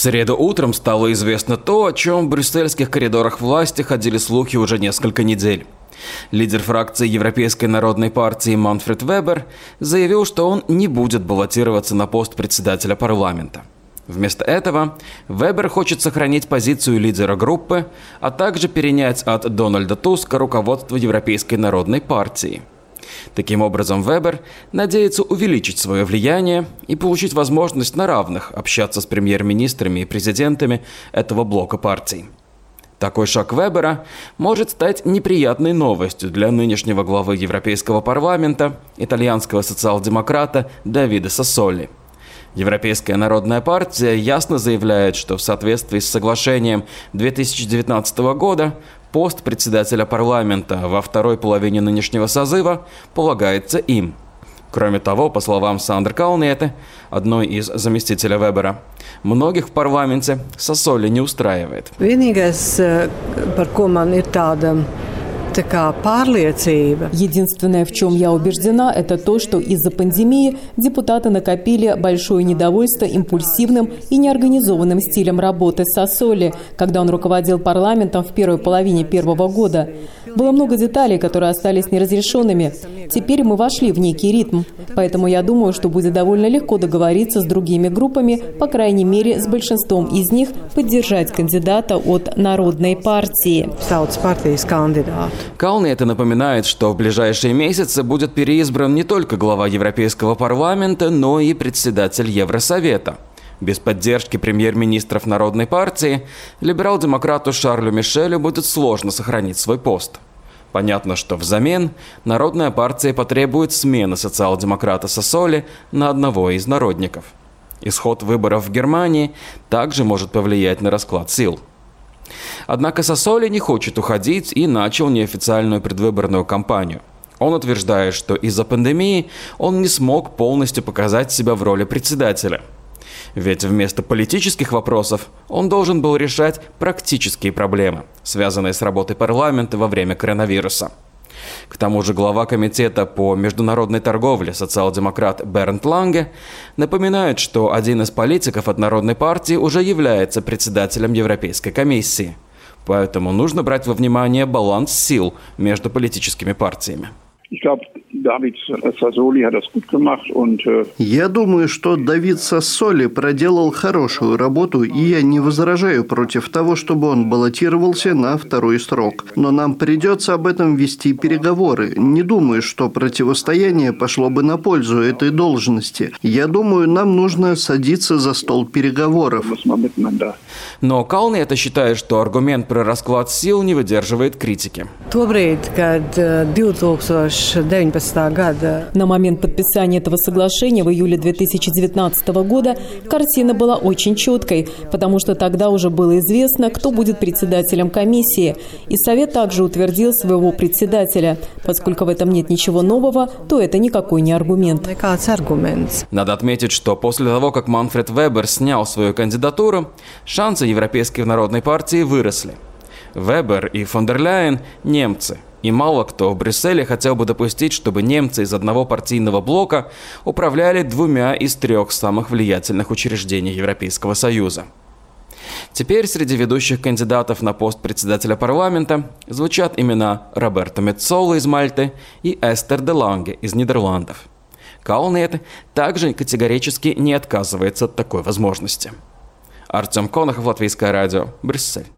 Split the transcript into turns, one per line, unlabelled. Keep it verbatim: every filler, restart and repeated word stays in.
среду утром стало известно то, о чем в брюссельских коридорах власти ходили слухи уже несколько недель. Лидер фракции Европейской народной партии Манфред Вебер заявил, что он не будет баллотироваться на пост председателя парламента. Вместо этого Вебер хочет сохранить позицию лидера группы, а также перенять от Дональда Туска руководство Европейской народной партии. Таким образом, Вебер надеется увеличить свое влияние и получить возможность на равных общаться с премьер-министрами и президентами этого блока партий. Такой шаг Вебера может стать неприятной новостью для нынешнего главы Европейского парламента, итальянского социал-демократа Давида Сассоли. Европейская народная партия ясно заявляет, что в соответствии с соглашением две тысячи девятнадцатого года пост председателя парламента во второй половине нынешнего созыва полагается им. Кроме того, по словам Сандры Калниете, одной из заместителей Вебера, многих в парламенте Сассоли не устраивает.
Единственное, в чем я убеждена, это то, что из-за пандемии депутаты накопили большое недовольство импульсивным и неорганизованным стилем работы Сассоли, когда он руководил парламентом в первой половине первого года. Было много деталей, которые остались неразрешенными. Теперь мы вошли в некий ритм, поэтому я думаю, что будет довольно легко договориться с другими группами, по крайней мере, с большинством из них поддержать кандидата от Народной партии.
Калниете напоминает, что в ближайшие месяцы будет переизбран не только глава Европейского парламента, но и председатель Евросовета. Без поддержки премьер-министров Народной партии либерал-демократу Шарлю Мишелю будет сложно сохранить свой пост. Понятно, что взамен Народная партия потребует смены социал-демократа Сассоли на одного из народников. Исход выборов в Германии также может повлиять на расклад сил. Однако Сассоли не хочет уходить и начал неофициальную предвыборную кампанию. Он утверждает, что из-за пандемии он не смог полностью показать себя в роли председателя. Ведь вместо политических вопросов он должен был решать практические проблемы, связанные с работой парламента во время коронавируса. К тому же глава комитета по международной торговле, социал-демократ Бернт Ланге, напоминает, что один из политиков от Народной партии уже является председателем Европейской комиссии. Поэтому нужно брать во внимание баланс сил между политическими партиями.
Я думаю, что Давид Сассоли проделал хорошую работу, и я не возражаю против того, чтобы он баллотировался на второй срок. Но нам придется об этом вести переговоры. Не думаю, что противостояние пошло бы на пользу этой должности. Я думаю, нам нужно садиться за стол переговоров.
Но Калниете считает, что аргумент про расклад сил не выдерживает критики.
На момент подписания этого соглашения в июле две тысячи девятнадцатого года картина была очень четкой, потому что тогда уже было известно, кто будет председателем комиссии. И Совет также утвердил своего председателя. Поскольку в этом нет ничего нового, то это никакой не аргумент.
Надо отметить, что после того, как Манфред Вебер снял свою кандидатуру, шансы Европейской народной партии выросли. Вебер и фон дер Ляйен – немцы. И мало кто в Брюсселе хотел бы допустить, чтобы немцы из одного партийного блока управляли двумя из трех самых влиятельных учреждений Европейского Союза. Теперь среди ведущих кандидатов на пост председателя парламента звучат имена Роберто Меццола из Мальты и Эстер де Ланге из Нидерландов. Калниете также категорически не отказывается от такой возможности. Артем Конохов, Латвийское радио, Брюссель.